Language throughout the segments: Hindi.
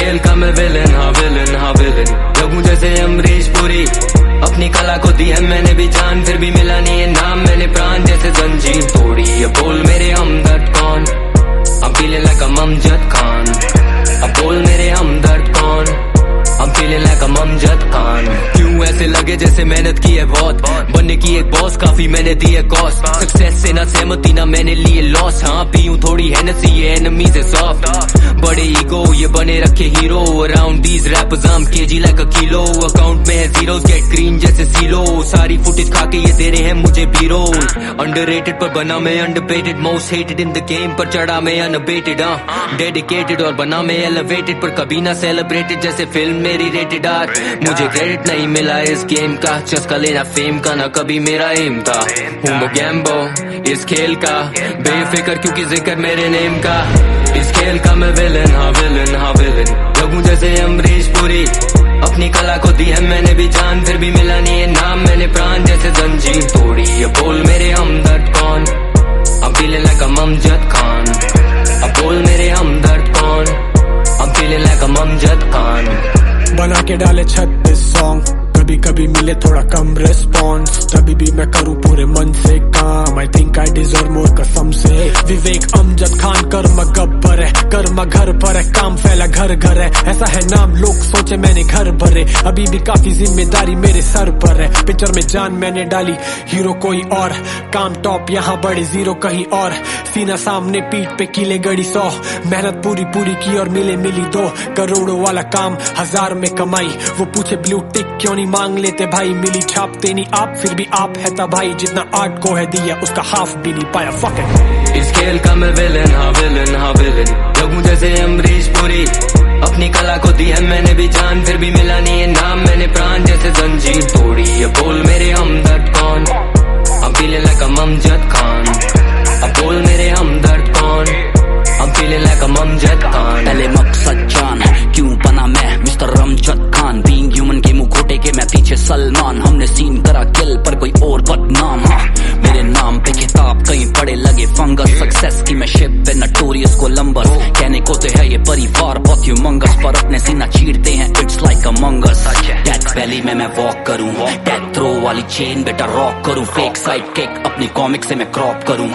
खेल का मैं विलन, हाँ विलन, हाँ विलन। लगूं जैसे अमरीश पुरी, अपनी कला को दी है मैंने भी जान, फिर भी मिला नहीं है नाम, मैंने प्राण जैसे जंजीर तोड़ी। ये बोल मेरे हमदर्द कौन, I'm feeling like I'm Amjad Khan. अब बोल मेरे हमदर्द कौन, I'm feeling like I'm Amjad Khan. क्यों ऐसे लगे जैसे मेहनत की है बहुत, बनने की एक बॉस काफी मैंने दी है कॉस्ट। सक्सेस से ना सहमति ना मैंने लिए लॉस, हाँ पीऊं थोड़ी है नसी ये एनिमी से सॉफ्ट। बड़े ईगो ये बने रखे hero, around these rappers I'm kg like a kilo। Account में है जीरोस गेट ग्रीन जैसे सीलो, सारी फुटेज खा के ये दे रहे हैं मुझे बी रोल। अंडररेटेड पर बना मैं underrated, most hated in the game पर चढ़ा मैं अनअबेटेड। डेडिकेटेड और बना मैं एलिवेटेड, पर कभी ना सेलिब्रेटेड जैसे फिल्म मेरी रेटेड आर। मुझे क्रेडिट नहीं मिला इस गेम का, चस्का लेना फेम का ना कभी मेरा एम था। हूँ मैं गैम्बो इस खेल का, बेफिक्र क्योंकि जिक्र मेरे नेम का। इस खेल का मैं विलन, हाँ विलन, हाँ विलन। लगूं जैसे अमरीश पुरी, अपनी कला को दी है मैंने भी जान, फिर भी मिला नहीं है नाम, मैंने प्राण जैसे जंजीर तोड़ी। ये बोल मेरे हमदर्द कौन, I'm feeling like I'm Amjad Khan. अब बोल मेरे हमदर्द कौन, I'm feeling like I'm Amjad Khan. बना के डाले 36 सॉन्ग, कभी कभी मिले थोड़ा कम रिस्पॉन्स, तभी भी मैं करूँ पूरे मन से काम। I think I deserve more कसम से। विवेक अमजद खान कर्म गब्बर है, कर्म घर पर है, काम फैला घर घर है, ऐसा है नाम लोग सोचे मैंने घर भरे। अभी भी काफी जिम्मेदारी मेरे सर पर है, पिक्चर में जान मैंने डाली, हीरो कोई और, काम टॉप यहाँ बड़े जीरो कहीं और। सीना सामने पीठ पे कीले गड़ी 100, मेहनत पूरी पूरी की और मिली 2 करोड़ों वाला काम 1000 में कमाई। वो पूछे ब्लू टिक क्यों नहीं मांग लेते भाई, मिली छापते नहीं आप, फिर भी आप है तबाही, जितना आर्ट को है दिया उसका हाफ भी नहीं पाया। Fuck it. इस खेल का मैं विलन, हाँ विलन, हाँ विलन। लगूं जैसे अमरीश पुरी, अपनी कला को दी है मैंने भी जान, फिर भी मिला नहीं है नाम, मैंने प्राण जैसे जंजीर तोड़ी। ये बोल मेरे हमदर्द कौन, I'm feeling like I'm Amjad Khan. अब बोल मेरे हमदर्द कौन, I'm feeling like I'm Amjad Khan. पहले मकसद जान क्यों बना मैं mister Amjad Khan, being human के मुंह घोटे के मैं पीछे सलमान। हमने सीन करा किल पर कोई और बदनाम, मेरे नाम पे किताब कहीं पड़े लगे फंगस। सक्सेस की मैं शिप पे नटोरियस कोलंबस, कहने को तो है ये परिवार बहुत ह्यूमंगस, पर अपने सीना चीरते हैं it's like among us. Death valley में मैं वॉक करूं, डेथ थ्रो वाली चेन बेटा रॉक करूं, फेक साइड किक अपनी कॉमिक से मैं क्रॉप करूं,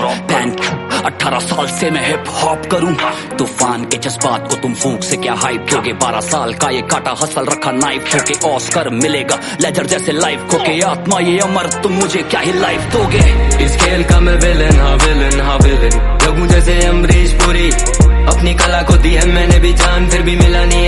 18 साल से मैं हिप हॉप करूं। तूफान के जज्बात को तुम फूंक से क्या हाइप दोगे, 12 साल का ये काटा हसल रखा नाइफ ठोके, ऑस्कर मिलेगा लेजर जैसे लाइफ खोके, आत्मा ये अमर तुम मुझे क्या ही लाइफ दोगे। इस खेल का मैं विलन, हाँ विलन, हाँ विलन। लगूं जैसे अमरीश पुरी, अपनी कला को दी है मैंने भी जान, फिर भी मिला नहीं